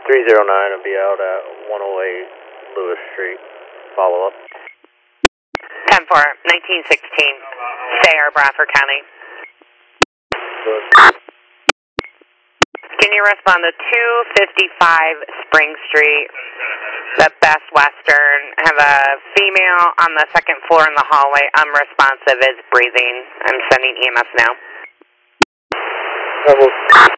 309 will be out at 108 Lewis Street. Follow up. 10-4, 1916, Sayre, Bradford County. Good. Can you respond to 255 Spring Street, the Best Western? Have a female on the second floor in the hallway, unresponsive, is breathing. I'm sending EMS now. Level